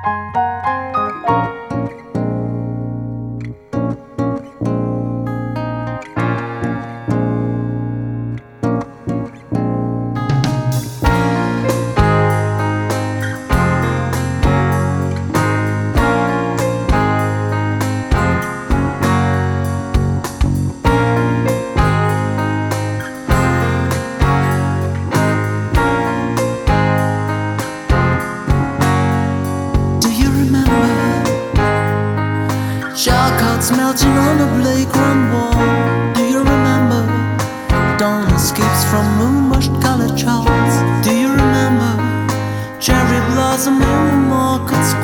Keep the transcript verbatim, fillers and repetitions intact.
Chalkouts melting on the playground wall. Do you remember dawn escapes from moon-washed colored charts? Do you remember cherry blossom in the market square?